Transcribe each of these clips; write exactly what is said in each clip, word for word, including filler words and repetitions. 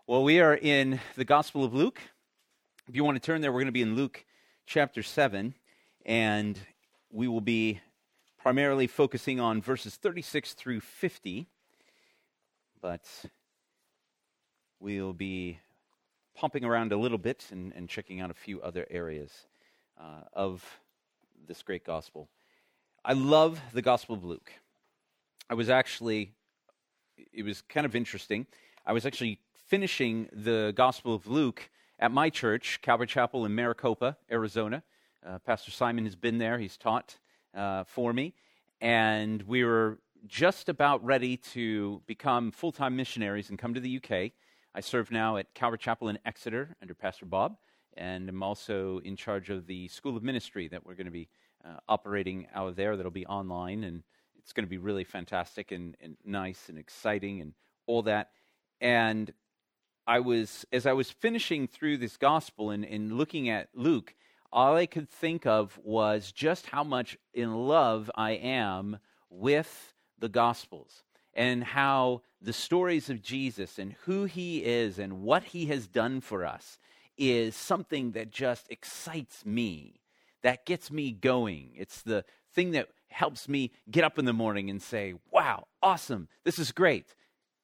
Well, we are in the Gospel of Luke. If you want to turn there, we're going to be in Luke chapter seven, and we will be primarily focusing on verses thirty-six through fifty, but we'll be pumping around a little bit and, and checking out a few other areas uh, of this great gospel. I love the Gospel of Luke. I was actually, it was kind of interesting. I was actually finishing the Gospel of Luke at my church, Calvary Chapel in Maricopa, Arizona. Uh, Pastor Simon has been there. He's taught uh, for me. And we were just about ready to become full-time missionaries and come to the U K. I serve now at Calvary Chapel in Exeter under Pastor Bob, and I'm also in charge of the School of Ministry that we're going to be uh, operating out of there. That'll be online, and it's going to be really fantastic and, and nice and exciting and all that. And I was, as I was finishing through this gospel and, and looking at Luke, all I could think of was just how much in love I am with the Gospels and how the stories of Jesus and who he is and what he has done for us is something that just excites me, that gets me going. It's the thing that helps me get up in the morning and say, wow, awesome, this is great.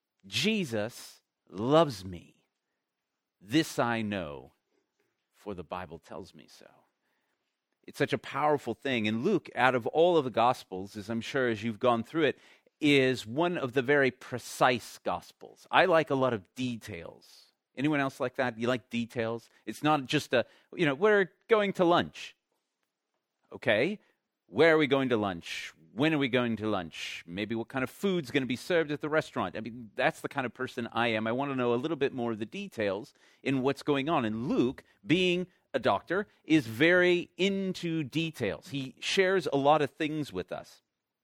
Jesus loves me. This I know, for the Bible tells me so. It's such a powerful thing. And Luke, out of all of the Gospels, as I'm sure as you've gone through it, is one of the very precise Gospels. I like a lot of details. Anyone else like that? You like details? It's not just a, you know, we're going to lunch. Okay, where are we going to lunch? When are we going to lunch? Maybe what kind of food's going to be served at the restaurant? I mean, that's the kind of person I am. I want to know a little bit more of the details in what's going on. And Luke, being a doctor, is very into details. He shares a lot of things with us.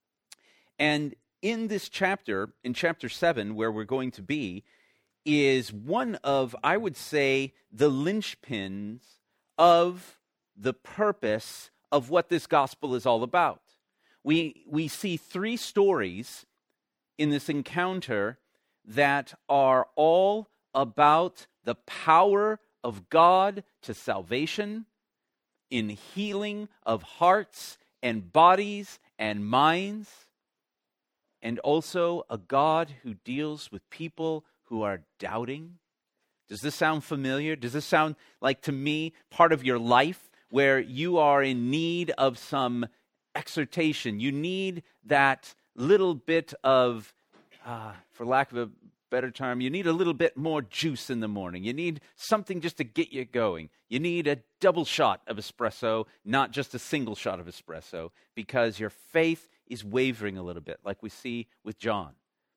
And in this chapter, in chapter seven, where we're going to be, is one of, I would say, the linchpins of the purpose of what this gospel is all about. We we see three stories in this encounter that are all about the power of God to salvation, in healing of hearts and bodies and minds, and also a God who deals with people who are doubting. Does this sound familiar? Does this sound like, to me, part of your life where you are in need of some exhortation? You need that little bit of, uh, for lack of a better term, you need a little bit more juice in the morning. You need something just to get you going. You need a double shot of espresso, not just a single shot of espresso, because your faith is wavering a little bit, like we see with John.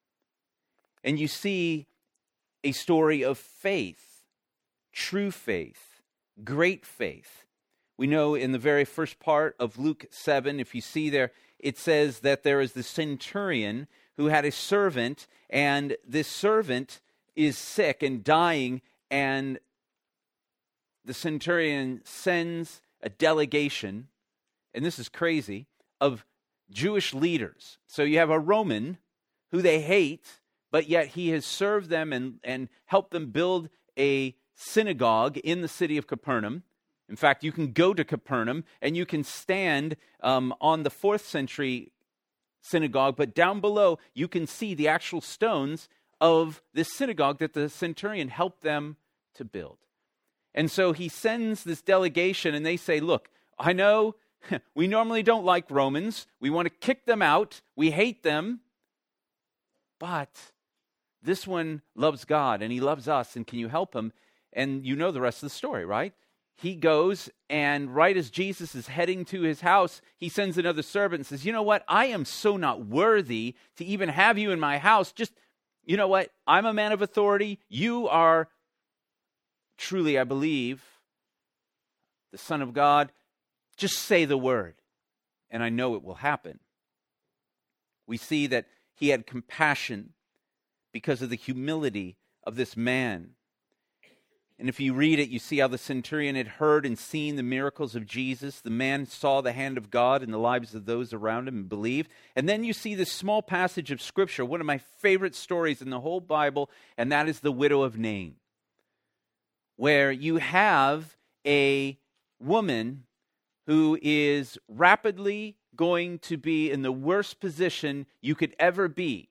And you see a story of faith, true faith, great faith. We know in the very first part of Luke seven, if you see there, it says that there is the centurion who had a servant, and this servant is sick and dying, and the centurion sends a delegation, and this is crazy, of Jewish leaders. So you have a Roman who they hate, but yet he has served them and, and helped them build a synagogue in the city of Capernaum. In fact, you can go to Capernaum and you can stand um, on the fourth century synagogue, but down below you can see the actual stones of this synagogue that the centurion helped them to build. And so he sends this delegation and they say, look, I know we normally don't like Romans. We want to kick them out. We hate them. But this one loves God and he loves us, and can you help him? And you know the rest of the story, right? He goes, and right as Jesus is heading to his house, he sends another servant and says, you know what? I am so not worthy to even have you in my house. Just, you know what? I'm a man of authority. You are truly, I believe, the Son of God. Just say the word, and I know it will happen. We see that he had compassion because of the humility of this man. And if you read it, you see how the centurion had heard and seen the miracles of Jesus. The man saw the hand of God in the lives of those around him and believed. And then you see this small passage of Scripture, one of my favorite stories in the whole Bible, and that is the widow of Nain. where you have a woman who is rapidly going to be in the worst position you could ever be.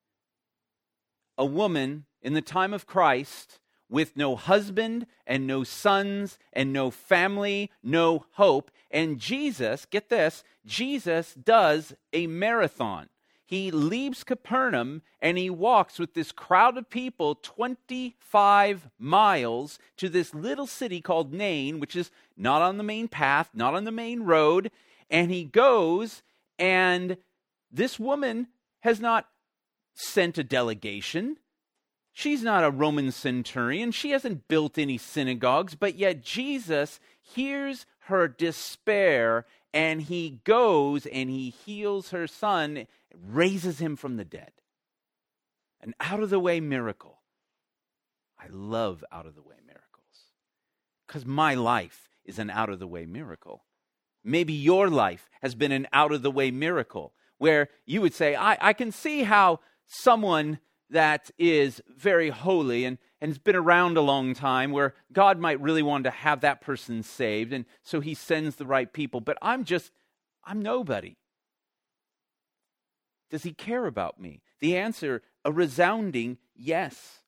A woman in the time of Christ with no husband and no sons and no family, no hope. And Jesus, get this, Jesus does a marathon. He leaves Capernaum and he walks with this crowd of people twenty-five miles to this little city called Nain, which is not on the main path, not on the main road. And he goes, and this woman has not sent a delegation. She's not a Roman centurion. She hasn't built any synagogues, but yet Jesus hears her despair, and he goes and he heals her son, raises him from the dead. An out-of-the-way miracle. I love out-of-the-way miracles because my life is an out-of-the-way miracle. Maybe your life has been an out-of-the-way miracle where you would say, I, I can see how someone that is very holy and, and has been around a long time, where God might really want to have that person saved, and so he sends the right people. But I'm just, I'm nobody. Does he care about me? The answer, a resounding yes.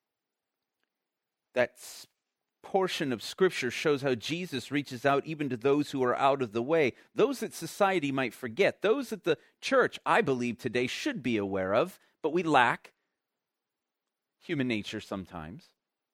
That portion of Scripture shows how Jesus reaches out even to those who are out of the way, those that society might forget, those that the church, I believe today, should be aware of, but we lack. Human nature sometimes.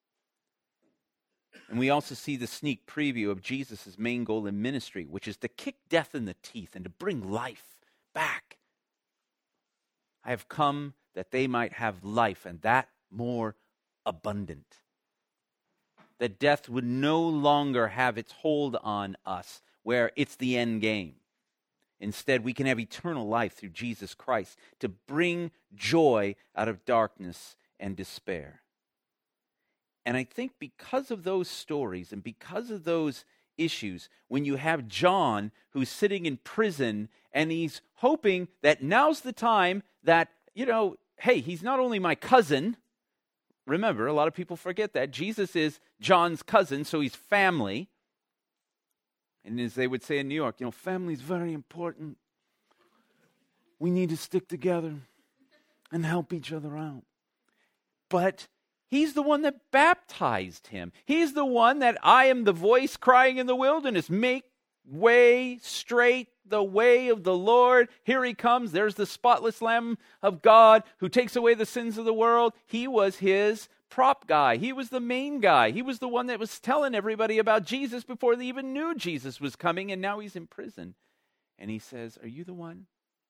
And we also see the sneak preview of Jesus' main goal in ministry, which is to kick death in the teeth and to bring life back. I have come that they might have life, and that more abundant. That death would no longer have its hold on us, where it's the end game. Instead, we can have eternal life through Jesus Christ to bring joy out of darkness and despair. And I think because of those stories and because of those issues, when you have John who's sitting in prison and he's hoping that now's the time that, you know, hey, he's not only my cousin. Remember, a lot of people forget that. Jesus is John's cousin, so he's family. And as they would say in New York, you know, family's very important. We need to stick together and help each other out. But he's the one that baptized him. He's the one that I am the voice crying in the wilderness. Make way straight, the way of the Lord. Here he comes. There's the spotless Lamb of God who takes away the sins of the world. He was his prop guy. He was the main guy. He was the one that was telling everybody about Jesus before they even knew Jesus was coming, and now he's in prison. And he says, are you the one?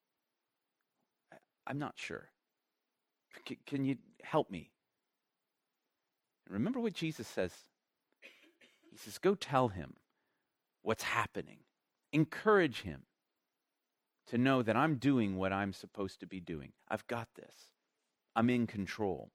I'm not sure. C- can you help me? Remember what Jesus says. He says, go tell him what's happening. Encourage him to know that I'm doing what I'm supposed to be doing. I've got this. I'm in control.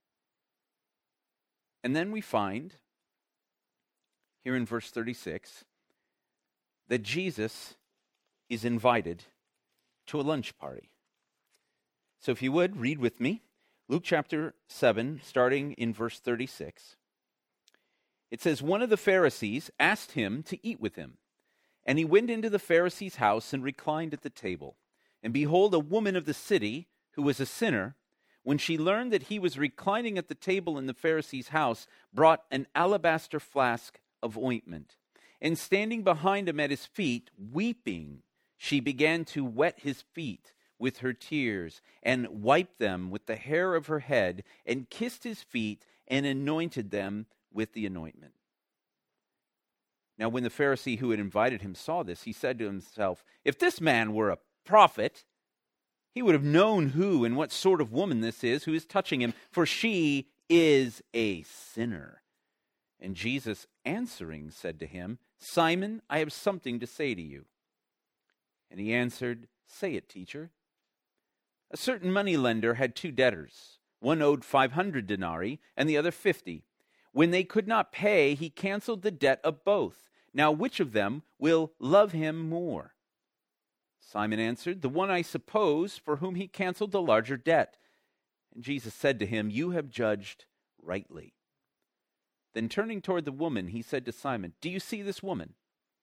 And then we find here in verse thirty-six that Jesus is invited to a lunch party. So if you would, read with me. Luke chapter seven, starting in verse thirty-six. It says, one of the Pharisees asked him to eat with him. And he went into the Pharisee's house and reclined at the table. And behold, a woman of the city, who was a sinner, when she learned that he was reclining at the table in the Pharisee's house, brought an alabaster flask of ointment. And standing behind him at his feet, weeping, she began to wet his feet with her tears, and wiped them with the hair of her head, and kissed his feet, and anointed them with the anointment. Now when the Pharisee who had invited him saw this, he said to himself, if this man were a prophet, he would have known who and what sort of woman this is who is touching him, for she is a sinner. And Jesus answering said to him, Simon, I have something to say to you. And he answered, say it, teacher. A certain moneylender had two debtors. One owed five hundred denarii, and the other fifty. When they could not pay, he canceled the debt of both. Now which of them will love him more? Simon answered, the one, I suppose, for whom he canceled the larger debt. And Jesus said to him, you have judged rightly. Then turning toward the woman, he said to Simon, "Do you see this woman?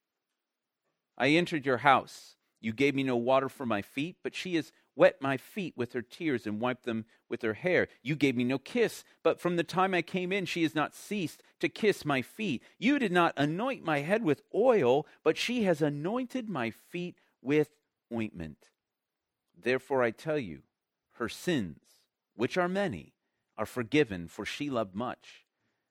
I entered your house. You gave me no water for my feet, but she has wet my feet with her tears and wiped them with her hair. You gave me no kiss, but from the time I came in, she has not ceased to kiss my feet. You did not anoint my head with oil, but she has anointed my feet with ointment. Therefore I tell you, her sins, which are many, are forgiven, for she loved much.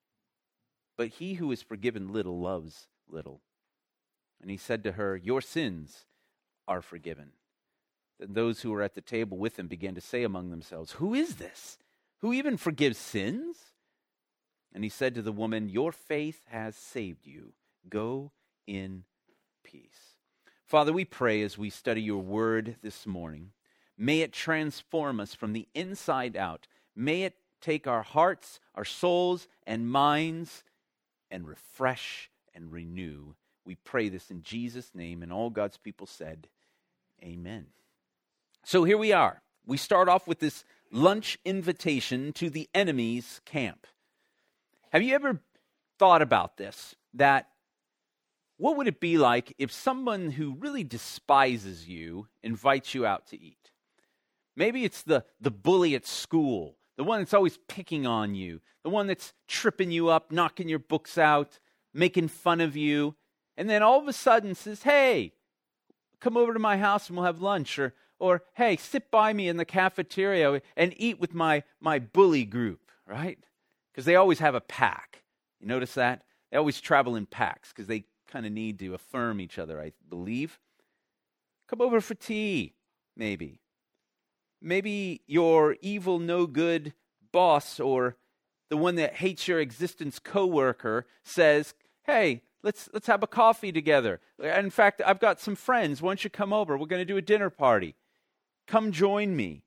But he who is forgiven little loves little." And he said to her, "Your sins are forgiven." Then those who were at the table with him began to say among themselves, "Who is this, who even forgives sins?" And he said to the woman, "Your faith has saved you. Go in peace." Father, we pray as we study your word this morning, may it transform us from the inside out. May it take our hearts, our souls, and minds and refresh and renew. We pray this in Jesus' name, and all God's people said, amen. So here we are. We start off with this lunch invitation to the enemy's camp. Have you ever thought about this? That what would it be like if someone who really despises you invites you out to eat? Maybe it's the, the bully at school, the one that's always picking on you, the one that's tripping you up, knocking your books out, making fun of you, and then all of a sudden says, "Hey, come over to my house and we'll have lunch," or Or, "Hey, sit by me in the cafeteria and eat with my, my bully group," right? Because they always have a pack. You notice that? They always travel in packs because they kind of need to affirm each other, I believe. Come over for tea, maybe. Maybe your evil, no-good boss or the one that hates your existence coworker says, "Hey, let's let's have a coffee together. In fact, I've got some friends. Why don't you come over? We're going to do a dinner party. Come join me."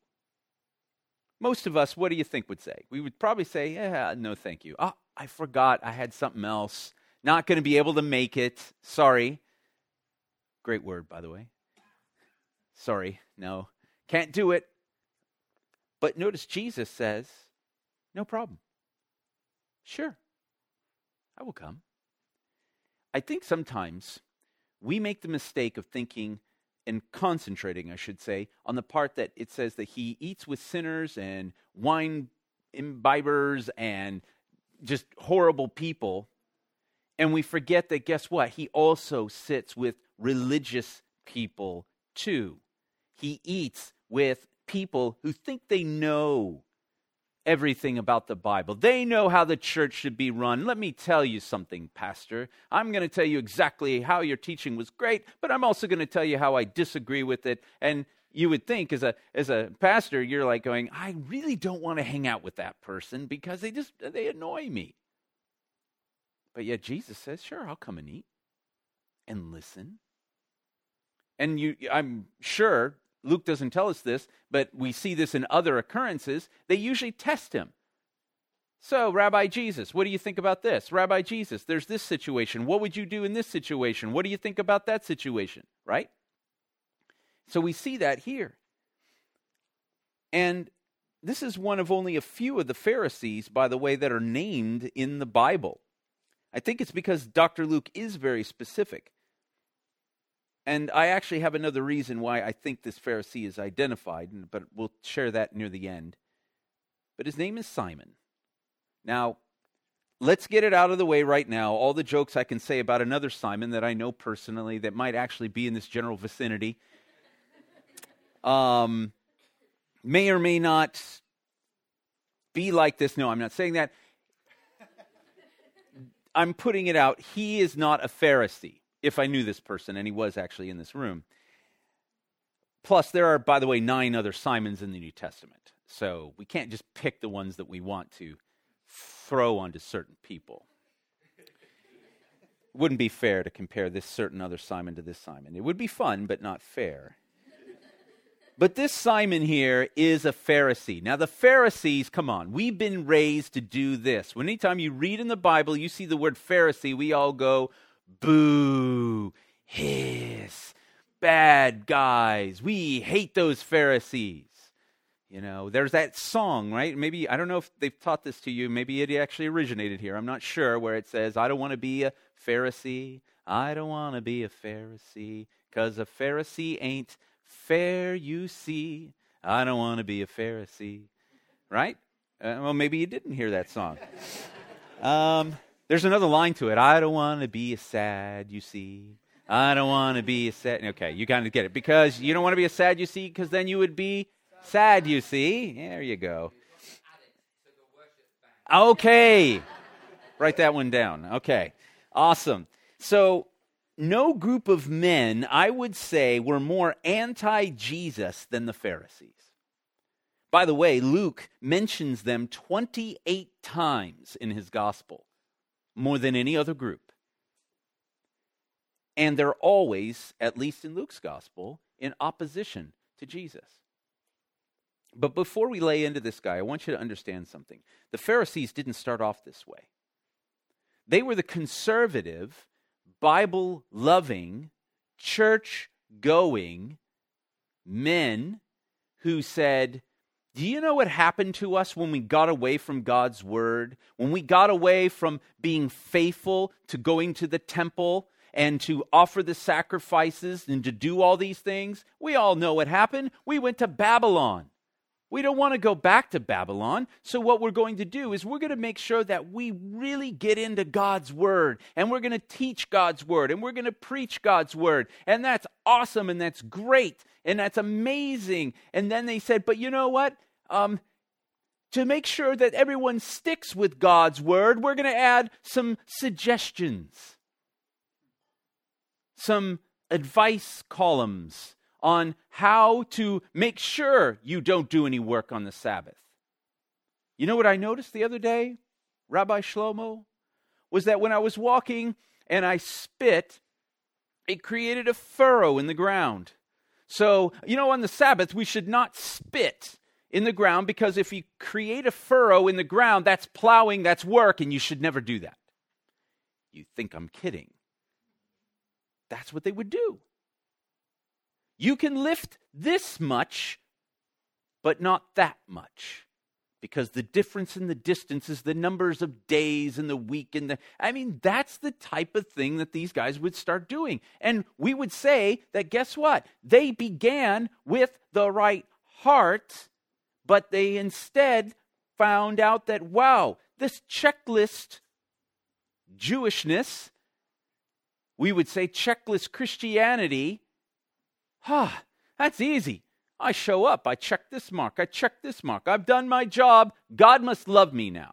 Most of us, what do you think would say? We would probably say, "Yeah, no thank you. Oh, I forgot I had something else. Not going to be able to make it. Sorry." Great word, by the way. Sorry, no. Can't do it. But notice Jesus says, "No problem. Sure, I will come." I think sometimes we make the mistake of thinking and concentrating, I should say, on the part that it says that he eats with sinners and wine imbibers and just horrible people. And we forget that, guess what? He also sits with religious people too. He eats with people who think they know everything about the Bible. They know how the church should be run. Let me tell you something, Pastor. I'm going to tell you exactly how your teaching was great, but I'm also going to tell you how I disagree with it. And you would think as a as a pastor, you're like going, "I really don't want to hang out with that person because they just they annoy me." But yet Jesus says, "Sure, I'll come and eat and listen." And you I'm sure Luke doesn't tell us this, but we see this in other occurrences. They usually test him. "So, Rabbi Jesus, what do you think about this? Rabbi Jesus, there's this situation. What would you do in this situation? What do you think about that situation?" Right? So we see that here. And this is one of only a few of the Pharisees, by the way, that are named in the Bible. I think it's because Doctor Luke is very specific. And I actually have another reason why I think this Pharisee is identified, but we'll share that near the end. But his name is Simon. Now, let's get it out of the way right now. All the jokes I can say about another Simon that I know personally that might actually be in this general vicinity um, may or may not be like this. No, I'm not saying that. I'm putting it out. He is not a Pharisee. If I knew this person, and he was actually in this room. Plus, there are, by the way, nine other Simons in the New Testament. So we can't just pick the ones that we want to throw onto certain people. It wouldn't be fair to compare this certain other Simon to this Simon. It would be fun, but not fair. But this Simon here is a Pharisee. Now, the Pharisees, come on, we've been raised to do this. When anytime you read in the Bible, you see the word Pharisee, we all go, "Boo, hiss, bad guys. We hate those Pharisees." You know, there's that song, right? Maybe, I don't know if they've taught this to you. Maybe it actually originated here. I'm not sure, where it says, I don't want to be a Pharisee. I don't want to be a Pharisee, 'cause a Pharisee ain't fair, you see. I don't want to be a Pharisee. Right? Uh, well, maybe you didn't hear that song. um, there's another line to it. I don't want to be a sad, you see. I don't want to be a sad. Okay, you kind of get it. Because you don't want to be a sad, you see, because then you would be sad, you see. There you go. Okay. Write that one down. Okay. Awesome. So, no group of men, I would say, were more anti-Jesus than the Pharisees. By the way, Luke mentions them twenty-eight times in his gospel, more than any other group. And they're always, at least in Luke's gospel, in opposition to Jesus. But before we lay into this guy, I want you to understand something. The Pharisees didn't start off this way. They were the conservative, Bible-loving, church-going men who said, do you know what happened to us when we got away from God's word? When we got away from being faithful to going to the temple and to offer the sacrifices and to do all these things? We all know what happened. We went to Babylon. We don't want to go back to Babylon. So what we're going to do is we're going to make sure that we really get into God's word. And we're going to teach God's word. And we're going to preach God's word. And that's awesome. And that's great. And that's amazing. And then they said, but you know what? Um, to make sure that everyone sticks with God's word, we're going to add some suggestions. Some advice columns on how to make sure you don't do any work on the Sabbath. You know what I noticed the other day, Rabbi Shlomo? Was that when I was walking and I spit, it created a furrow in the ground. So, you know, on the Sabbath, we should not spit in the ground, because if you create a furrow in the ground, that's plowing, that's work, and you should never do that. You think I'm kidding. That's what they would do. You can lift this much, but not that much. Because the difference in the distance is the numbers of days in the week. And the, I mean, that's the type of thing that these guys would start doing. And we would say that, guess what? They began with the right heart, but they instead found out that, wow, this checklist Jewishness, we would say checklist Christianity, ah, that's easy. I show up, I check this mark, I check this mark. I've done my job. God must love me now.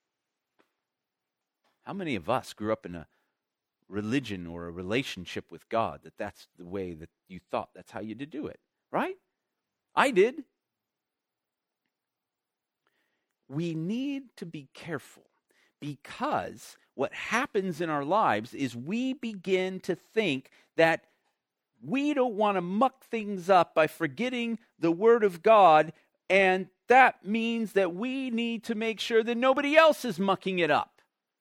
How many of us grew up in a religion or a relationship with God that that's the way that you thought that's how you did do it, right? I did. We need to be careful, because what happens in our lives is we begin to think that we don't want to muck things up by forgetting the Word of God, and that means that we need to make sure that nobody else is mucking it up.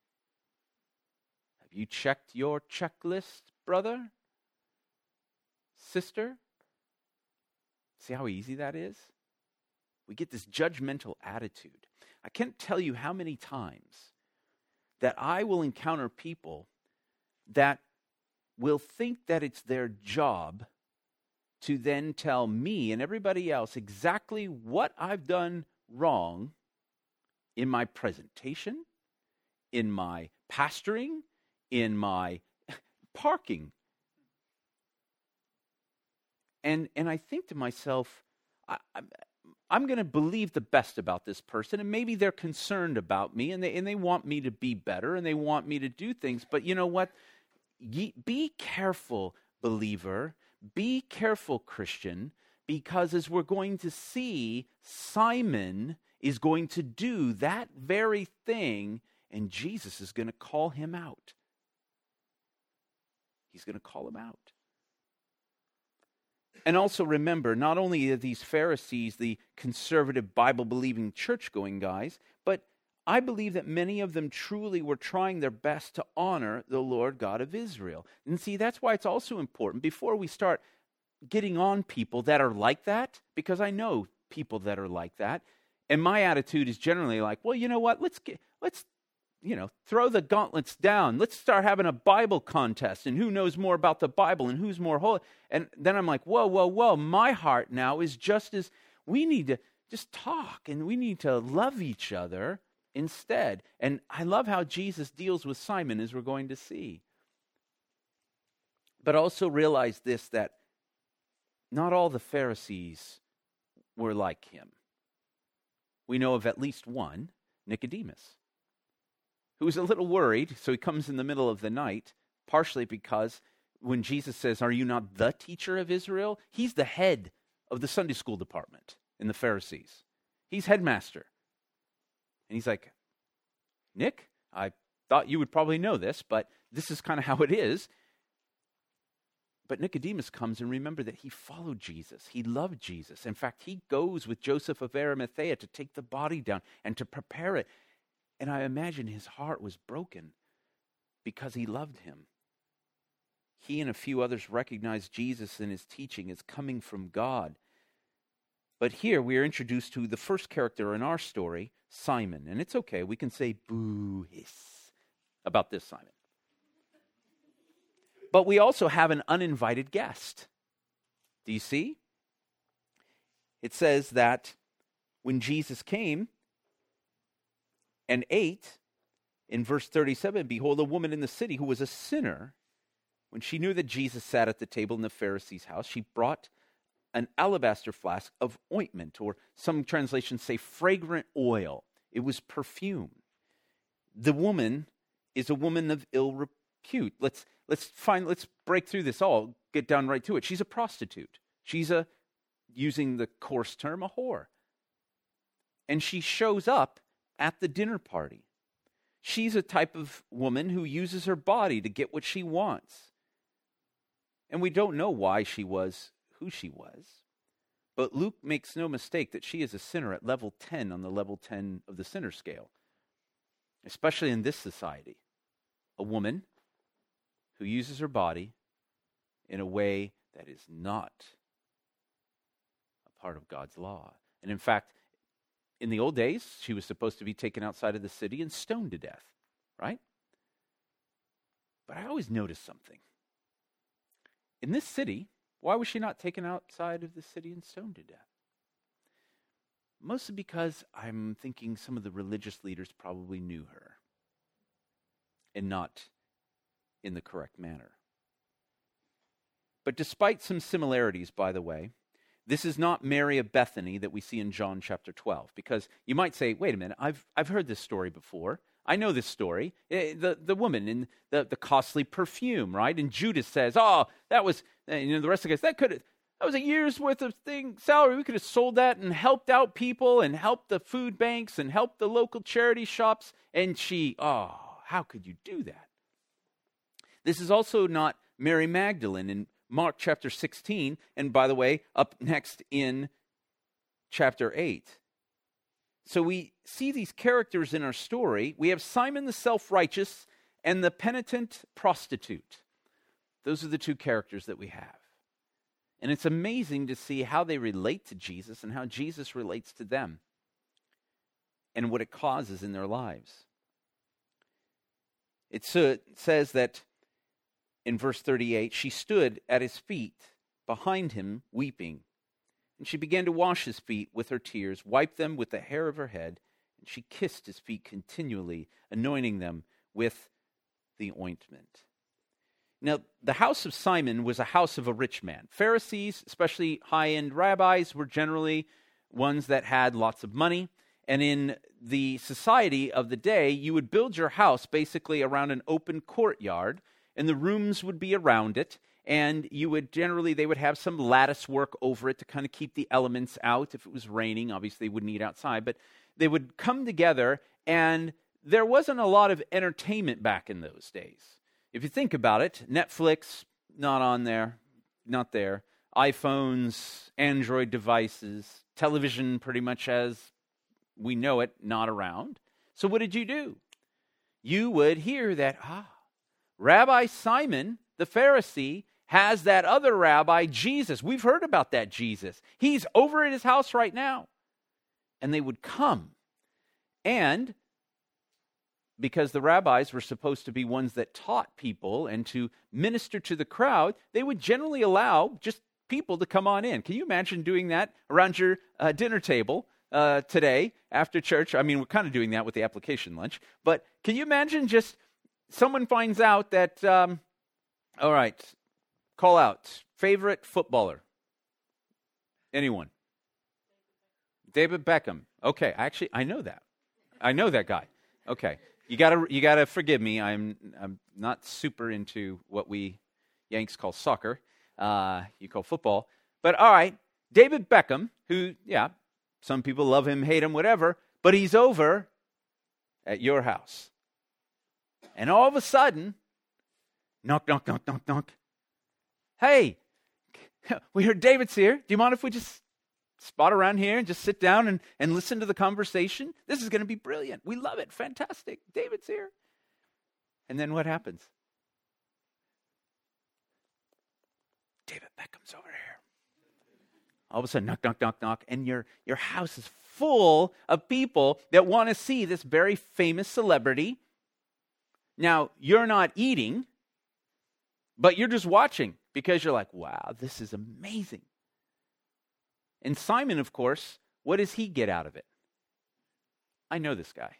Have you checked your checklist, brother? Sister? See how easy that is? We get this judgmental attitude. I can't tell you how many times that I will encounter people that will think that it's their job to then tell me and everybody else exactly what I've done wrong in my presentation, in my pastoring, in my parking. And and I think to myself, I, I'm, I'm going to believe the best about this person, and maybe they're concerned about me, and they and they want me to be better, and they want me to do things. But you know what? Ye, be careful, believer. Be careful, Christian, because as we're going to see, Simon is going to do that very thing, and Jesus is going to call him out. He's going to call him out. And also remember, not only are these Pharisees the conservative, Bible-believing, church-going guys, but I believe that many of them truly were trying their best to honor the Lord God of Israel. And see, that's why it's also important, before we start getting on people that are like that, because I know people that are like that. And my attitude is generally like, well, you know what? Let's get, let's, you know, throw the gauntlets down. Let's start having a Bible contest and who knows more about the Bible and who's more holy. And then I'm like, whoa, whoa, whoa. My heart now is just as we need to just talk and we need to love each other instead. And I love how Jesus deals with Simon, as we're going to see. But also realize this, that not all the Pharisees were like him. We know of at least one, Nicodemus, who was a little worried, so he comes in the middle of the night, partially because when Jesus says, "Are you not the teacher of Israel?" He's the head of the Sunday school department in the Pharisees. He's headmaster. And he's like, "Nick, I thought you would probably know this, but this is kind of how it is." But Nicodemus comes, and remember that he followed Jesus. He loved Jesus. In fact, he goes with Joseph of Arimathea to take the body down and to prepare it. And I imagine his heart was broken because he loved him. He and a few others recognized Jesus and his teaching as coming from God. But here we are introduced to the first character in our story, Simon. And it's okay, we can say boo hiss about this Simon. But we also have an uninvited guest. Do you see? It says that when Jesus came and ate, in verse thirty-seven, behold, a woman in the city who was a sinner, when she knew that Jesus sat at the table in the Pharisee's house, she brought an alabaster flask of ointment, or some translations say fragrant oil. It was perfume. The woman is a woman of ill repute. Let's let's find let's break through this all, get down right to it. She's a prostitute. She's a, using the coarse term, a whore. And she shows up at the dinner party. She's a type of woman who uses her body to get what she wants. And we don't know why she was who she was. But Luke makes no mistake that she is a sinner at level ten on the level ten of the sinner scale. Especially in this society. A woman who uses her body in a way that is not a part of God's law. And in fact, in the old days, she was supposed to be taken outside of the city and stoned to death, right? But I always noticed something. In this city, why was she not taken outside of the city and stoned to death? Mostly because I'm thinking some of the religious leaders probably knew her and not in the correct manner. But despite some similarities, by the way, this is not Mary of Bethany that we see in John chapter twelve. Because you might say, wait a minute, I've I've heard this story before. I know this story. The the woman in the, the costly perfume, right? And Judas says, oh, that was, you know, the rest of the guys, that could have, that was a year's worth of thing salary. We could have sold that and helped out people and helped the food banks and helped the local charity shops. And she, oh, how could you do that? This is also not Mary Magdalene in Mark chapter sixteen, and by the way, up next in chapter eight. So we see these characters in our story. We have Simon the self-righteous and the penitent prostitute. Those are the two characters that we have. And it's amazing to see how they relate to Jesus and how Jesus relates to them and what it causes in their lives. It says that in verse thirty-eight, she stood at his feet behind him weeping. And she began to wash his feet with her tears, wiped them with the hair of her head, and she kissed his feet continually, anointing them with the ointment. Now, the house of Simon was a house of a rich man. Pharisees, especially high-end rabbis, were generally ones that had lots of money. And in the society of the day, you would build your house basically around an open courtyard, and the rooms would be around it. And you would generally, they would have some lattice work over it to kind of keep the elements out. If it was raining, obviously they wouldn't eat outside. But they would come together, and there wasn't a lot of entertainment back in those days. If you think about it, Netflix, not on there, not there. iPhones, Android devices, television pretty much as we know it, not around. So what did you do? You would hear that, ah, Rabbi Simon, the Pharisee, has that other rabbi, Jesus. We've heard about that Jesus. He's over at his house right now. And they would come. And because the rabbis were supposed to be ones that taught people and to minister to the crowd, they would generally allow just people to come on in. Can you imagine doing that around your uh, dinner table uh, today after church? I mean, we're kind of doing that with the application lunch. But can you imagine just someone finds out that, um, all right, call out, favorite footballer? Anyone? David Beckham. Okay, actually, I know that. I know that guy. Okay, you gotta you gotta forgive me. I'm I'm not super into what we Yanks call soccer. Uh, you call football, but all right, David Beckham, who yeah, some people love him, hate him, whatever, but he's over at your house, and all of a sudden, knock, knock, knock, knock, knock. Hey, we heard David's here. Do you mind if we just spot around here and just sit down and, and listen to the conversation? This is going to be brilliant. We love it. Fantastic. David's here. And then what happens? David Beckham's over here. All of a sudden, knock, knock, knock, knock, and your, your house is full of people that want to see this very famous celebrity. Now, you're not eating, but you're just watching because you're like, wow, this is amazing. And Simon, of course, what does he get out of it? I know this guy.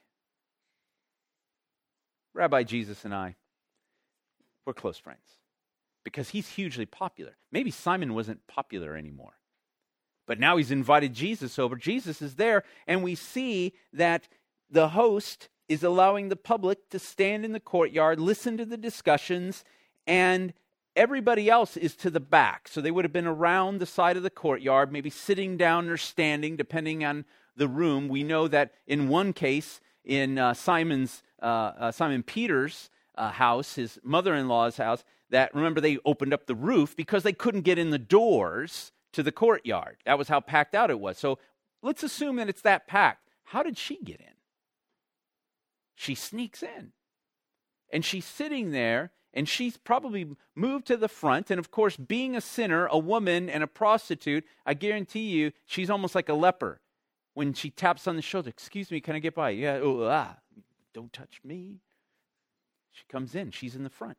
Rabbi Jesus and I, we're close friends because he's hugely popular. Maybe Simon wasn't popular anymore, but now he's invited Jesus over. Jesus is there, and we see that the host is allowing the public to stand in the courtyard, listen to the discussions, and everybody else is to the back. So they would have been around the side of the courtyard, maybe sitting down or standing, depending on the room. We know that in one case, in uh, Simon's uh, uh, Simon Peter's uh, house, his mother-in-law's house, that remember they opened up the roof because they couldn't get in the doors to the courtyard. That was how packed out it was. So let's assume that it's that packed. How did she get in? She sneaks in, and she's sitting there. And she's probably moved to the front. And of course, being a sinner, a woman, and a prostitute, I guarantee you, she's almost like a leper. When she taps on the shoulder, excuse me, can I get by? Yeah, oh, ah, don't touch me. She comes in. She's in the front.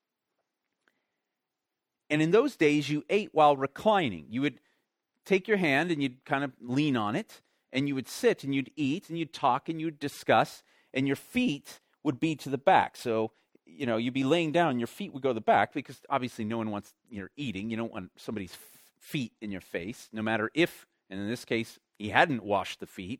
And in those days, you ate while reclining. You would take your hand and you'd kind of lean on it. And you would sit and you'd eat and you'd talk and you'd discuss. And your feet would be to the back. So you know, you'd be laying down, your feet would go to the back because obviously no one wants, you're eating. You don't want somebody's f- feet in your face, no matter if, and in this case, he hadn't washed the feet.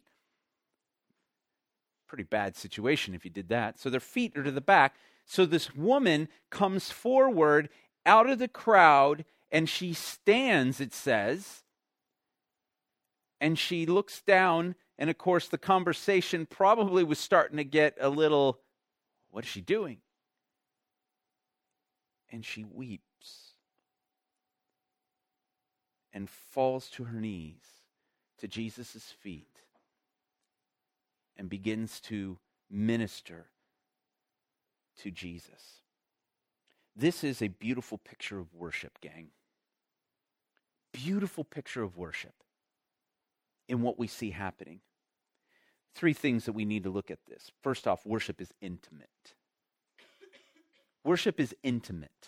Pretty bad situation if you did that. So their feet are to the back. So this woman comes forward out of the crowd and she stands, it says, and she looks down. And of course, the conversation probably was starting to get a little, what is she doing? And she weeps and falls to her knees to Jesus' feet and begins to minister to Jesus. This is a beautiful picture of worship, gang. Beautiful picture of worship in what we see happening. Three things that we need to look at this. First off, worship is intimate. Worship is intimate.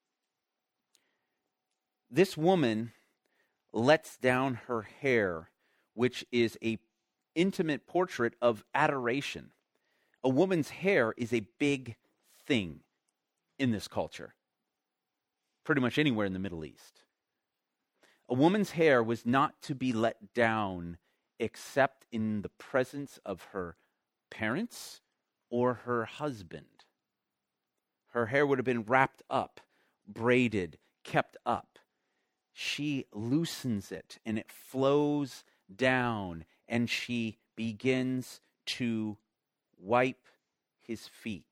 This woman lets down her hair, which is a intimate portrait of adoration. A woman's hair is a big thing in this culture, pretty much anywhere in the Middle East. A woman's hair was not to be let down except in the presence of her parents or her husband. Her hair would have been wrapped up, braided, kept up. She loosens it and it flows down and she begins to wipe his feet.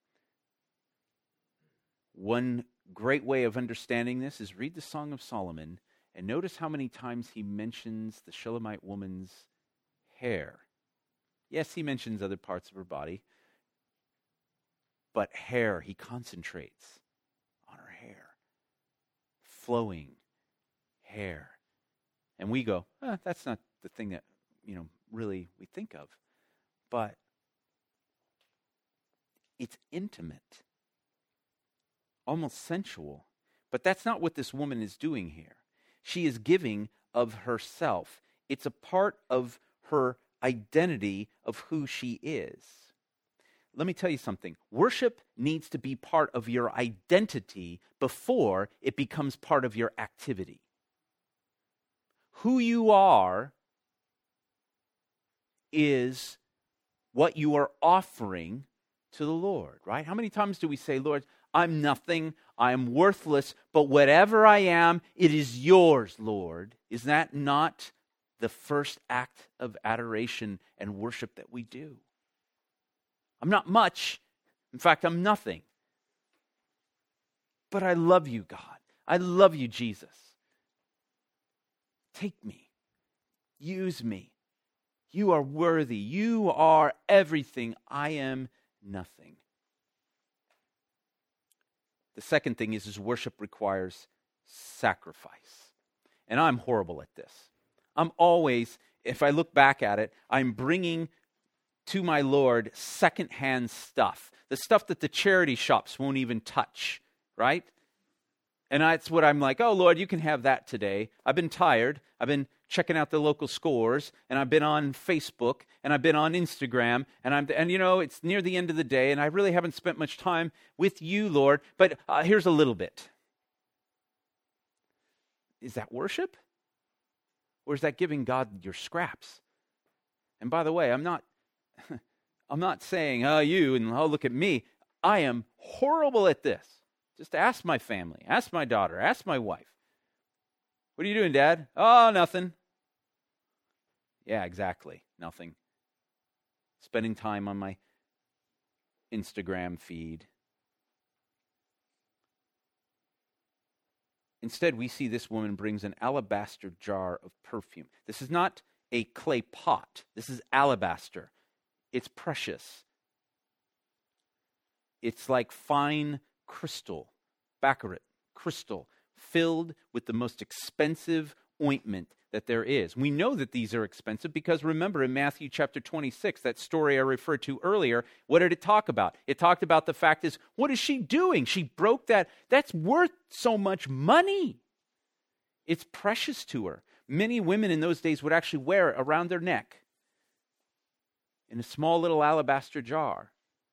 One great way of understanding this is read the Song of Solomon and notice how many times he mentions the Shulamite woman's hair. Yes, he mentions other parts of her body, but hair, he concentrates on her hair. flowing hair. And we go, eh, that's not the thing that, you know, really we think of. But it's intimate, almost sensual. But that's not what this woman is doing here. She is giving of herself. It's a part of her identity of who she is. Let me tell you something. Worship needs to be part of your identity before it becomes part of your activity. Who you are is what you are offering to the Lord, right? How many times do we say, Lord, I'm nothing, I'm worthless, but whatever I am, it is yours, Lord. Is that not the first act of adoration and worship that we do? I'm not much. In fact, I'm nothing. But I love you, God. I love you, Jesus. Take me. Use me. You are worthy. You are everything. I am nothing. The second thing is, is worship requires sacrifice. And I'm horrible at this. I'm always, if I look back at it, I'm bringing to my Lord secondhand stuff. The stuff that the charity shops won't even touch, right? And that's what I'm like, oh, Lord, you can have that today. I've been tired. I've been checking out the local scores, and I've been on Facebook, and I've been on Instagram, and I'm, and you know, it's near the end of the day, and I really haven't spent much time with you, Lord, but uh, here's a little bit. Is that worship? Or is that giving God your scraps? And by the way, I'm not, I'm not saying, oh, you, and oh, look at me. I am horrible at this. Just ask my family, ask my daughter, ask my wife. What are you doing, Dad? Oh, nothing. Yeah, exactly. Nothing. Spending time on my Instagram feed. Instead, we see this woman brings an alabaster jar of perfume. This is not a clay pot. This is alabaster. It's precious. It's like fine crystal, baccarat crystal, filled with the most expensive ointment that there is. We know that these are expensive because remember in Matthew chapter twenty-six, that story I referred to earlier, what did it talk about? It talked about the fact is, what is she doing? She broke that. That's worth so much money. It's precious to her. Many women in those days would actually wear it around their neck in a small little alabaster jar.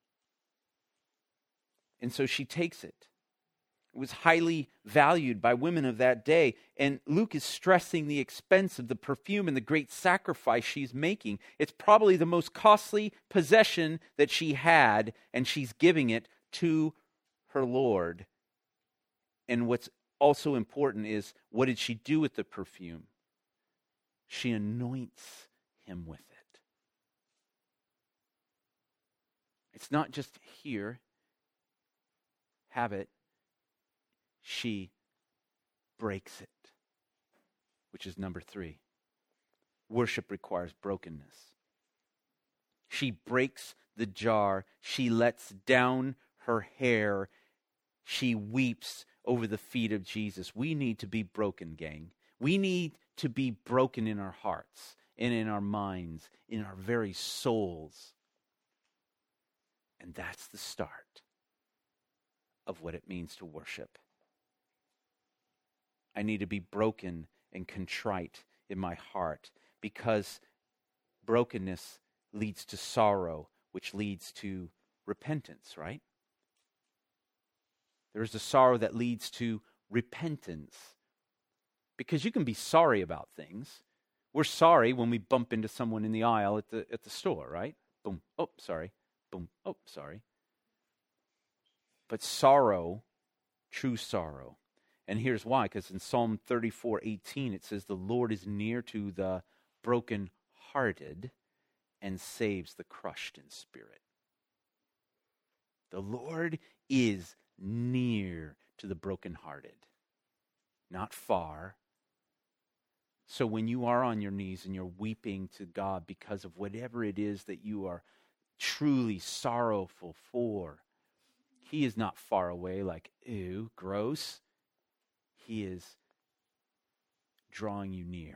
And so she takes it. It was highly valued by women of that day. And Luke is stressing the expense of the perfume and the great sacrifice she's making. It's probably the most costly possession that she had, and she's giving it to her Lord. And what's also important is, what did she do with the perfume? She anoints him with it. It's not just here, have it. She breaks it, which is number three. Worship requires brokenness. She breaks the jar. She lets down her hair. She weeps over the feet of Jesus. We need to be broken, gang. We need to be broken in our hearts and in our minds, in our very souls. And that's the start of what it means to worship. I need to be broken and contrite in my heart, because brokenness leads to sorrow, which leads to repentance, right? There's a sorrow that leads to repentance, because you can be sorry about things. We're sorry when we bump into someone in the aisle at the at the store, right? Boom. Oh, sorry. Boom. Oh, sorry. But sorrow, true sorrow. And here's why, because in Psalm thirty-four eighteen, it says, the Lord is near to the brokenhearted and saves the crushed in spirit. The Lord is near to the brokenhearted, not far. So when you are on your knees and you're weeping to God because of whatever it is that you are truly sorrowful for, He is not far away like, ew, gross. he is drawing you near.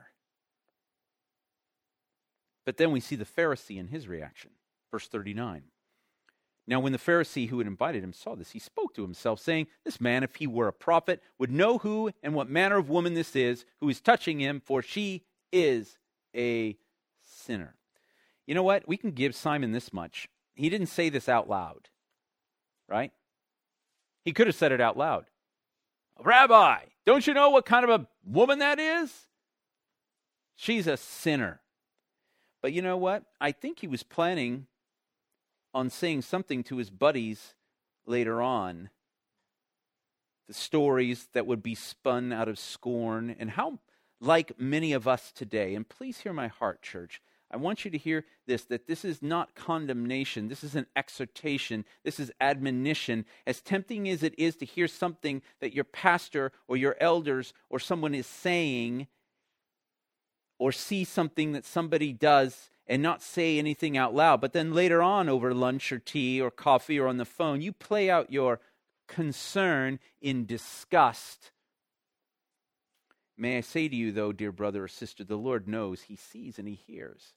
But then we see the Pharisee and his reaction. Verse thirty-nine. Now when the Pharisee who had invited him saw this, he spoke to himself, saying, this man, if he were a prophet, would know who and what manner of woman this is, who is touching him, for she is a sinner. You know what? We can give Simon this much. He didn't say this out loud, right? He could have said it out loud. Rabbi, don't you know what kind of a woman that is? She's a sinner. But you know what? I think he was planning on saying something to his buddies later on. The stories that would be spun out of scorn, and how like many of us today, and please hear my heart, church, I want you to hear this, that this is not condemnation, this is an exhortation, this is admonition. As tempting as it is to hear something that your pastor or your elders or someone is saying, or see something that somebody does and not say anything out loud, but then later on over lunch or tea or coffee or on the phone, you play out your concern in disgust. May I say to you, though, dear brother or sister, the Lord knows, he sees and he hears.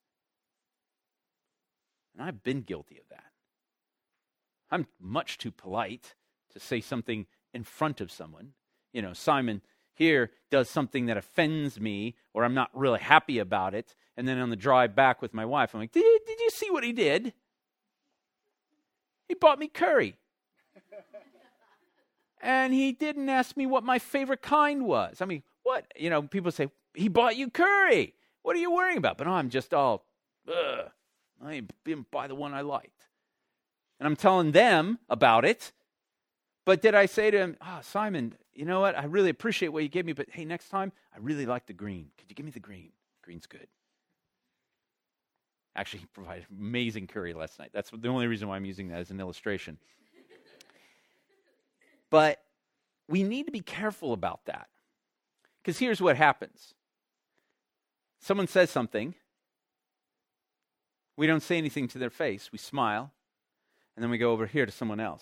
And I've been guilty of that. I'm much too polite to say something in front of someone. You know, Simon here does something that offends me, or I'm not really happy about it, and then on the drive back with my wife, I'm like, did, did you see what he did? He bought me curry. And he didn't ask me what my favorite kind was. I mean, what? You know, people say, he bought you curry. What are you worrying about? But no, I'm just all, ugh, I didn't buy the one I liked. And I'm telling them about it. But did I say to him, oh, Simon, you know what? I really appreciate what you gave me, but hey, next time, I really like the green. Could you give me the green? Green's good. Actually, he provided amazing curry last night. That's the only reason why I'm using that as an illustration. But we need to be careful about that. Because here's what happens. Someone says something. We don't say anything to their face. We smile. And then we go over here to someone else.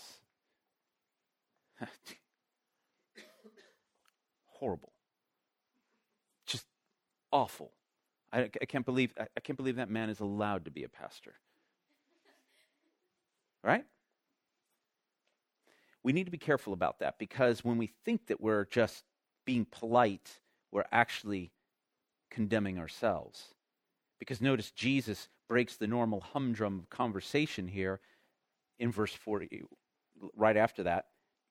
Horrible. Just awful. I, I can't believe I, I can't believe that man is allowed to be a pastor. Right? We need to be careful about that, because when we think that we're just being polite, we're actually condemning ourselves. Because notice Jesus breaks the normal humdrum of conversation here in verse forty, right after that.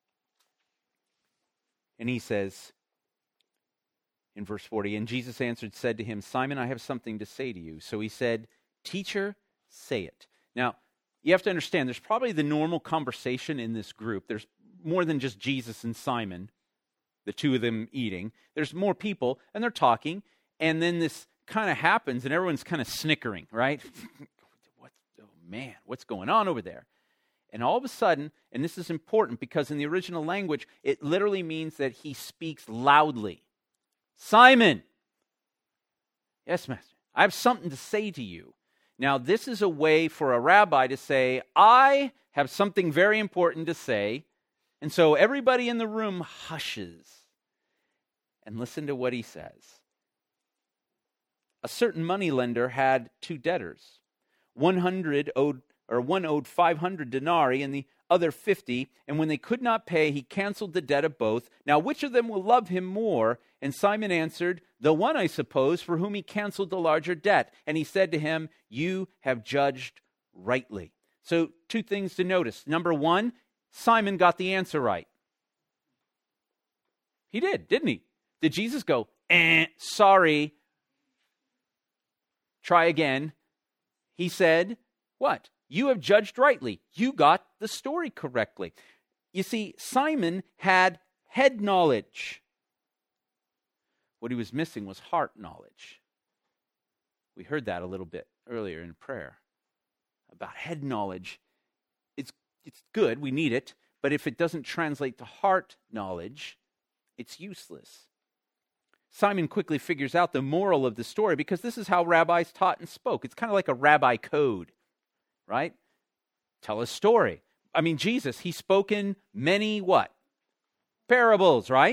And he says, in verse forty, and Jesus answered, said to him, Simon, I have something to say to you. So he said, Teacher, say it. Now, you have to understand, there's probably the normal conversation in this group. There's more than just Jesus and Simon, the two of them eating. There's more people, and they're talking, and then this kind of happens, and everyone's kind of snickering, right? what, oh man, what's going on over there? And all of a sudden, and this is important because in the original language, it literally means that he speaks loudly. Simon, yes, Master, I have something to say to you. Now, this is a way for a rabbi to say, I have something very important to say. And so everybody in the room hushes and listen to what he says. A certain moneylender had two debtors. One hundred owed, or one owed five hundred denarii, and the other fifty. And when they could not pay, he canceled the debt of both. Now, which of them will love him more? And Simon answered, the one, I suppose, for whom he canceled the larger debt. And he said to him, you have judged rightly. So, two things to notice. Number one, Simon got the answer right. He did, didn't he? Did Jesus go, eh, sorry, try again? He said, what? You have judged rightly. You got the story correctly. You see, Simon had head knowledge. What he was missing was heart knowledge. We heard that a little bit earlier in prayer about head knowledge. It's it's good, we need it, but if it doesn't translate to heart knowledge, it's useless. Simon quickly figures out the moral of the story because this is how rabbis taught and spoke. It's kind of like a rabbi code, right? Tell a story. I mean, Jesus, he spoke in many what? Parables, right?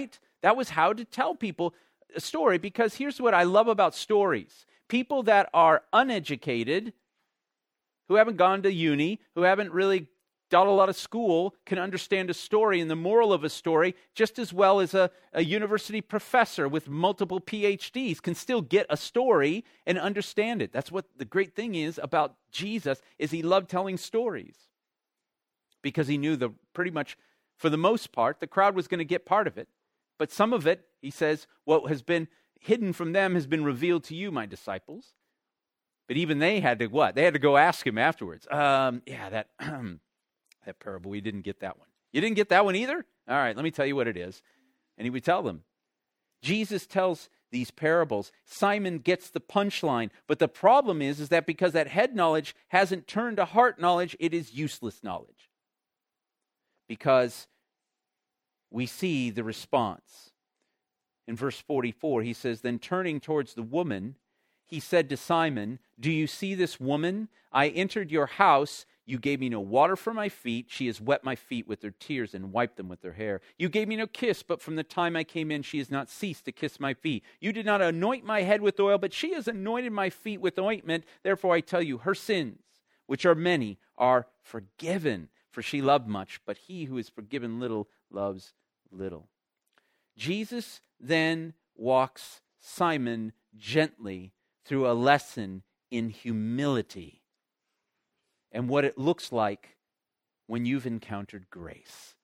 That was how to tell people a story, because here's what I love about stories. People that are uneducated, who haven't gone to uni, who haven't really done a lot of school, can understand a story and the moral of a story just as well as a, a university professor with multiple P H Ds can still get a story and understand it. That's what the great thing is about Jesus, is he loved telling stories, because he knew the pretty much, for the most part, the crowd was going to get part of it. But some of it, he says, what has been hidden from them has been revealed to you, my disciples. But even they had to what? They had to go ask him afterwards. Um, yeah, that that parable, we didn't get that one. You didn't get that one either? All right, let me tell you what it is. And he would tell them. Jesus tells these parables. Simon gets the punchline. But the problem is, is that because that head knowledge hasn't turned to heart knowledge, it is useless knowledge. Because we see the response. In verse forty-four, he says, then turning towards the woman, he said to Simon, do you see this woman? I entered your house. You gave me no water for my feet. She has wet my feet with her tears and wiped them with her hair. You gave me no kiss, but from the time I came in, she has not ceased to kiss my feet. You did not anoint my head with oil, but she has anointed my feet with ointment. Therefore I tell you, her sins, which are many, are forgiven. For she loved much, but he who is forgiven little loves little. Jesus then walks Simon gently through a lesson in humility and what it looks like when you've encountered grace.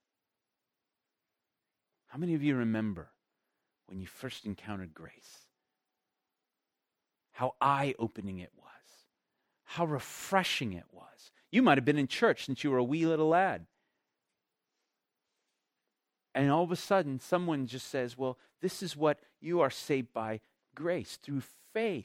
How many of you remember when you first encountered grace? How eye-opening it was. How refreshing it was. You might have been in church since you were a wee little lad. And all of a sudden, someone just says, well, this is what you are saved by grace, through faith.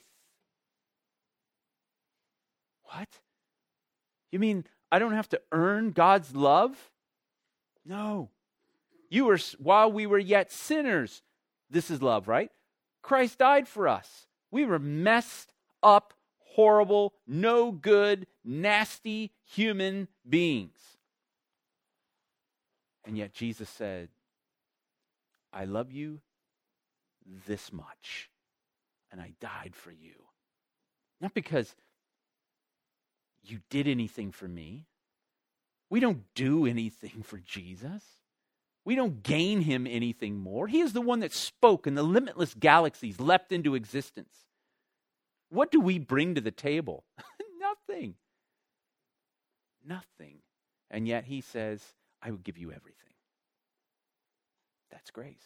What? You mean I don't have to earn God's love? No. You were, while we were yet sinners, this is love, right? Christ died for us. We were messed up, horrible, no good, nasty human beings. And yet Jesus said, I love you this much, and I died for you. Not because you did anything for me. We don't do anything for Jesus. We don't gain him anything more. He is the one that spoke and the limitless galaxies leapt into existence. What do we bring to the table? Nothing. Nothing. And yet he says, I will give you everything. That's grace.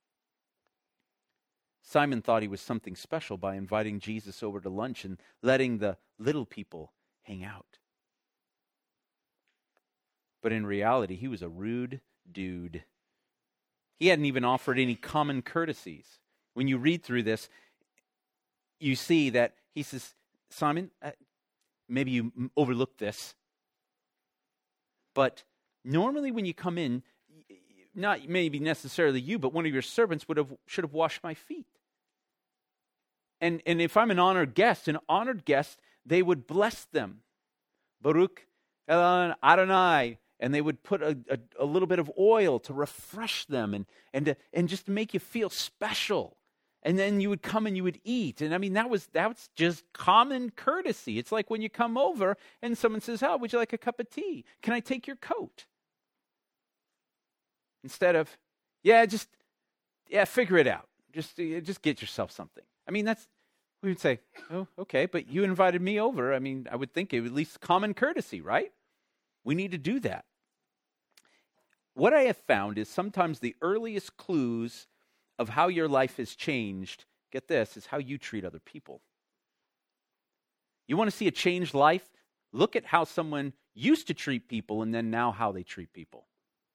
Simon thought he was something special by inviting Jesus over to lunch and letting the little people hang out. But in reality, he was a rude dude. He hadn't even offered any common courtesies. When you read through this, you see that he says, Simon, uh, maybe you m- overlooked this, but normally when you come in, not maybe necessarily you, but one of your servants would have should have washed my feet. And and if I'm an honored guest, an honored guest, they would bless them. Baruch Elon Adonai. And they would put a, a, a little bit of oil to refresh them and and to, and just to make you feel special. And then you would come and you would eat. And I mean, that was that's just common courtesy. It's like when you come over and someone says, oh, would you like a cup of tea? Can I take your coat? Instead of, yeah, just, yeah, figure it out. Just, just get yourself something. I mean, that's, we would say, oh, okay, but you invited me over. I mean, I would think it was at least common courtesy, right? We need to do that. What I have found is sometimes the earliest clues of how your life has changed, get this, is how you treat other people. You want to see a changed life? Look at how someone used to treat people and then now how they treat people.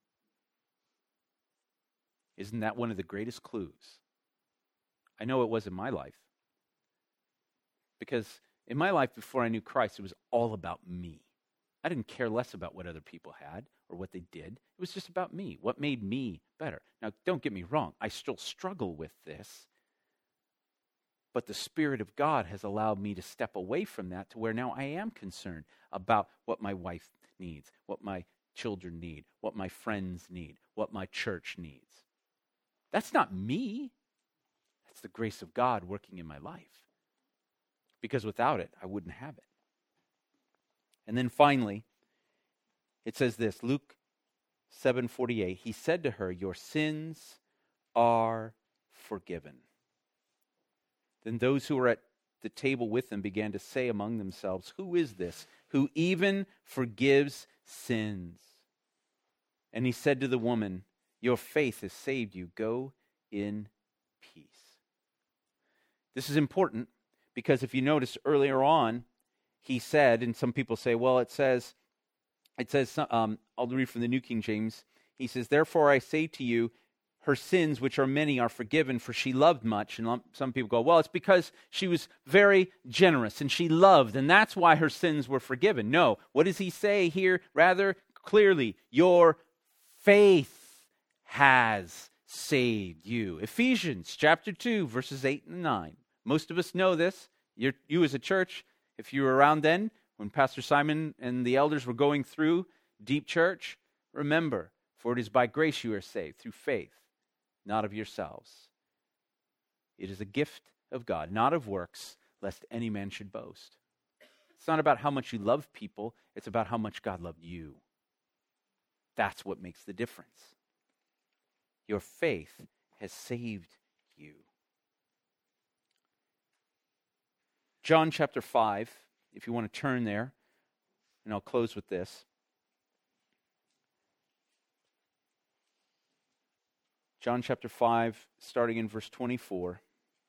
Isn't that one of the greatest clues? I know it was in my life. Because in my life before I knew Christ, it was all about me. I didn't care less about what other people had or what they did. It was just about me, what made me better. Now, don't get me wrong. I still struggle with this. But the Spirit of God has allowed me to step away from that to where now I am concerned about what my wife needs, what my children need, what my friends need, what my church needs. That's not me. That's the grace of God working in my life. Because without it, I wouldn't have it. And then finally, it says this, Luke seven forty-eight, he said to her, your sins are forgiven. Then those who were at the table with him began to say among themselves, who is this who even forgives sins? And he said to the woman, your faith has saved you. Go in peace. This is important because if you notice earlier on, he said, and some people say, well, it says, it says, um, I'll read from the New King James. He says, therefore I say to you, her sins, which are many, are forgiven, for she loved much. And some people go, well, it's because she was very generous and she loved, and that's why her sins were forgiven. No, what does he say here? Rather clearly, your faith has saved you. Ephesians chapter two, verses eight and nine. Most of us know this. You're, you as a church, if you were around then, when Pastor Simon and the elders were going through Deep Church, remember, for it is by grace you are saved, through faith, not of yourselves. It is a gift of God, not of works, lest any man should boast. It's not about how much you love people, it's about how much God loved you. That's what makes the difference. Your faith has saved you. John chapter five, if you want to turn there, and I'll close with this. John chapter five, starting in verse twenty-four.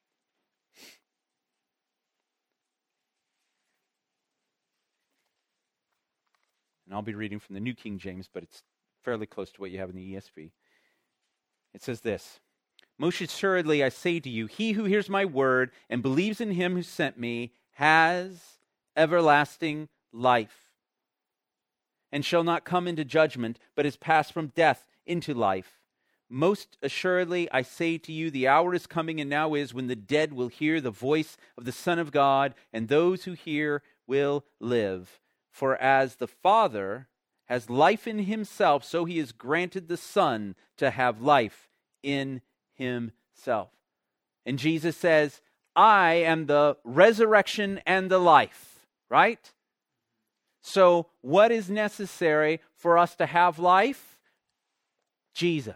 And I'll be reading from the New King James, but it's fairly close to what you have in the E S V. It says this, most assuredly I say to you, he who hears my word and believes in him who sent me has everlasting life, and shall not come into judgment, but is passed from death into life. Most assuredly, I say to you, the hour is coming and now is when the dead will hear the voice of the Son of God, and those who hear will live. For as the Father has life in himself, so he has granted the Son to have life in himself. And Jesus says, I am the resurrection and the life, right? So what is necessary for us to have life? Jesus.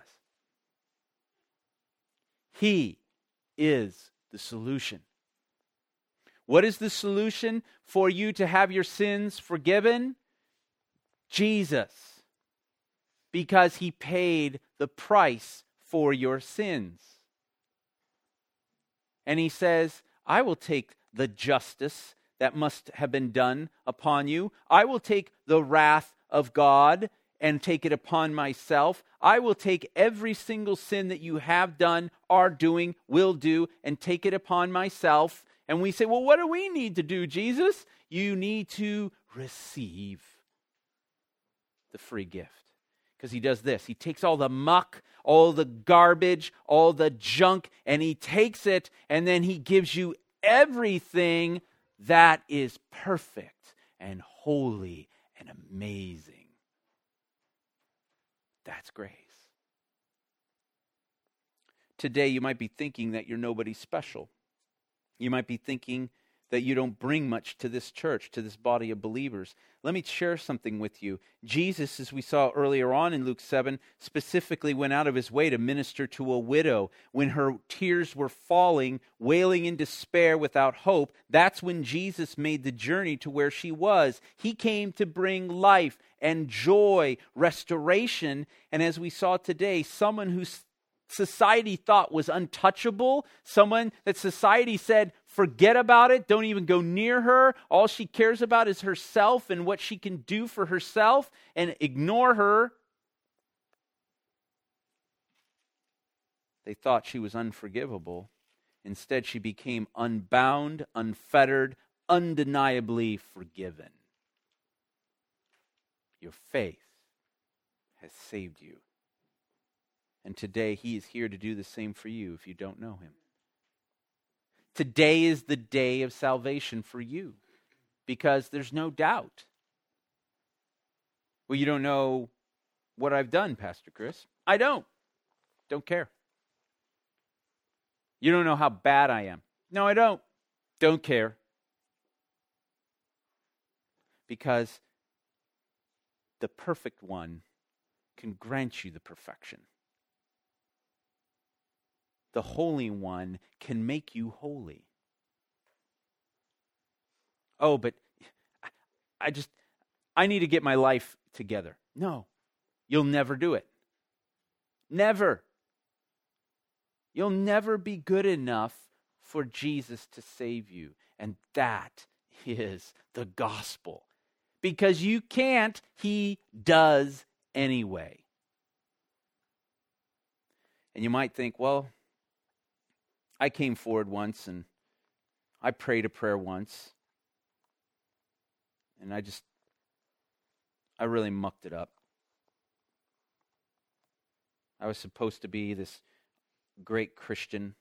He is the solution. What is the solution for you to have your sins forgiven? Jesus. Because he paid the price for your sins. And he says, I will take the justice that must have been done upon you. I will take the wrath of God and take it upon myself. I will take every single sin that you have done, are doing, will do, and take it upon myself. And we say, well, what do we need to do, Jesus? You need to receive the free gift. Because he does this. He takes all the muck, all the garbage, all the junk, and he takes it, and then he gives you everything that is perfect and holy and amazing. That's grace. Today you might be thinking that you're nobody special. You might be thinking that you don't bring much to this church, to this body of believers. Let me share something with you. Jesus, as we saw earlier on in Luke seven, specifically went out of his way to minister to a widow. When her tears were falling, wailing in despair without hope, that's when Jesus made the journey to where she was. He came to bring life and joy, restoration, and as we saw today, someone who's society thought was untouchable, someone that society said, forget about it, don't even go near her, all she cares about is herself and what she can do for herself, and ignore her. They thought she was unforgivable. Instead, she became unbound, unfettered, undeniably forgiven. Your faith has saved you. And today he is here to do the same for you if you don't know him. Today is the day of salvation for you because there's no doubt. Well, you don't know what I've done, Pastor Chris. I don't. Don't care. You don't know how bad I am. No, I don't. Don't care. Because the perfect one can grant you the perfection. The Holy One can make you holy. Oh, but I just, I need to get my life together. No, you'll never do it. Never. You'll never be good enough for Jesus to save you. And that is the gospel. Because you can't, he does anyway. And you might think, well, I came forward once and I prayed a prayer once. And I just, I really mucked it up. I was supposed to be this great Christian.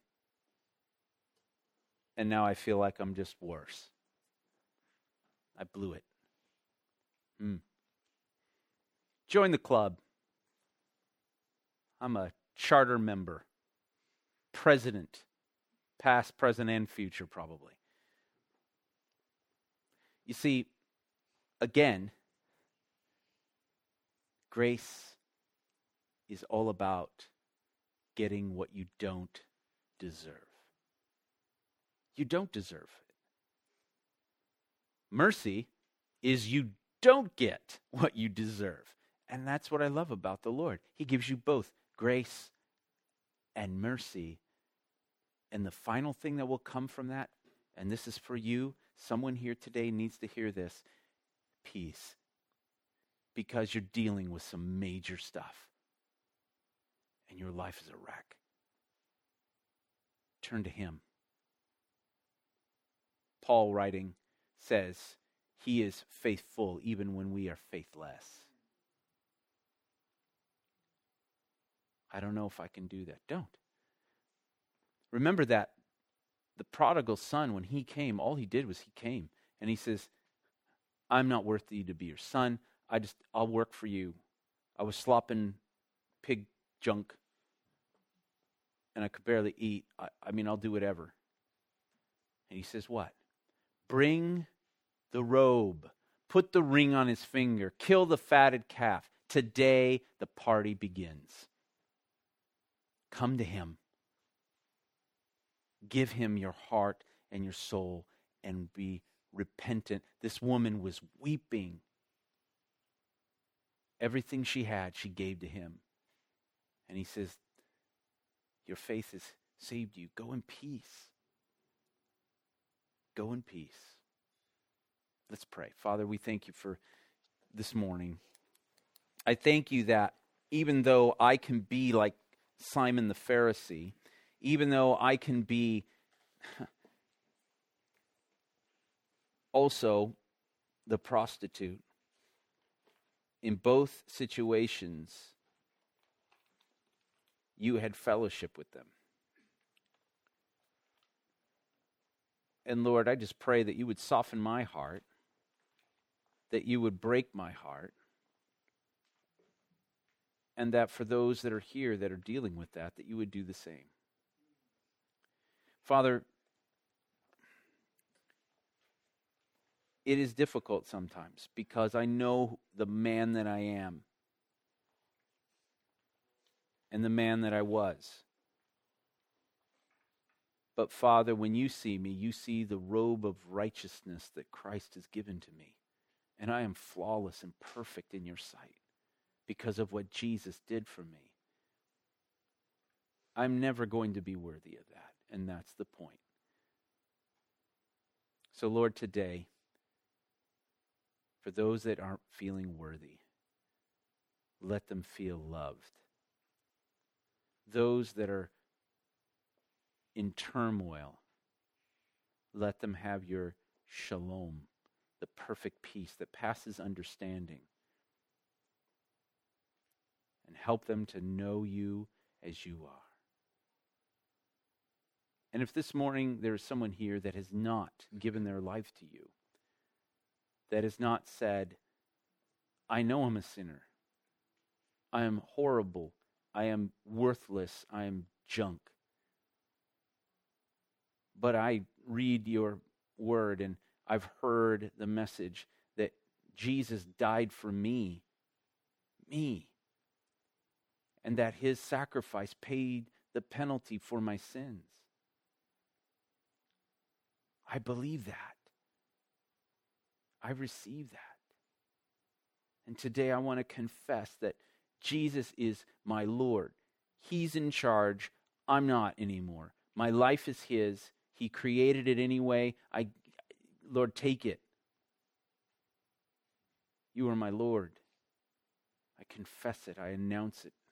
And now I feel like I'm just worse. I blew it. Hmm. Join the club. I'm a charter member. President. Past, present, and future, probably. You see, again, grace is all about getting what you don't deserve. You don't deserve it. Mercy is you don't get what you deserve. And that's what I love about the Lord. He gives you both grace and mercy. And the final thing that will come from that, and this is for you, someone here today needs to hear this, peace. Because you're dealing with some major stuff. And your life is a wreck. Turn to him. Paul writing says, he is faithful even when we are faithless. I don't know if I can do that. Don't. Remember that the prodigal son, when he came, all he did was he came. And he says, I'm not worthy to be your son. I just, I'll work for you. I was slopping pig junk. And I could barely eat. I, I mean, I'll do whatever. And he says what? Bring the robe. Put the ring on his finger. Kill the fatted calf. Today the party begins. Come to him. Give him your heart and your soul and be repentant. This woman was weeping. Everything she had, she gave to him. And he says, your faith has saved you. Go in peace. Go in peace. Let's pray. Father, we thank you for this morning. I thank you that even though I can be like Simon the Pharisee, even though I can be also the prostitute, in both situations, you had fellowship with them. And Lord, I just pray that you would soften my heart, that you would break my heart, and that for those that are here that are dealing with that, that you would do the same. Father, it is difficult sometimes because I know the man that I am and the man that I was. But Father, when you see me, you see the robe of righteousness that Christ has given to me. And I am flawless and perfect in your sight because of what Jesus did for me. I'm never going to be worthy of that. And that's the point. So Lord, today, for those that aren't feeling worthy, let them feel loved. Those that are in turmoil, let them have your shalom, the perfect peace that passes understanding. And help them to know you as you are. And if this morning there is someone here that has not given their life to you, that has not said, I know I'm a sinner. I am horrible. I am worthless. I am junk. but I read your word and I've heard the message that Jesus died for me, me, and that his sacrifice paid the penalty for my sins. I believe that. I receive that. And today I want to confess that Jesus is my Lord. He's in charge. I'm not anymore. My life is his. He created it anyway. I, Lord, take it. You are my Lord. I confess it. I announce it.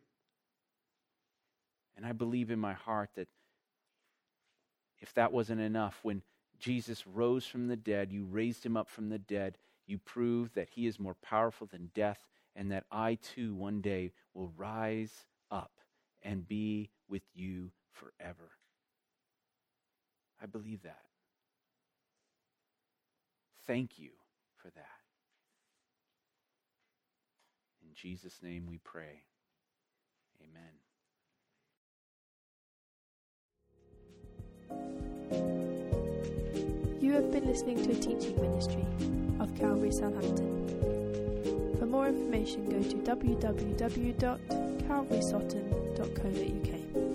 And I believe in my heart that if that wasn't enough, when Jesus rose from the dead, you raised him up from the dead, you proved that he is more powerful than death, and that I too one day will rise up and be with you forever. I believe that. Thank you for that. In Jesus' name we pray. Amen. You have been listening to a teaching ministry of Calvary Southampton. For more information, go to w w w dot calvary sutton dot co dot u k.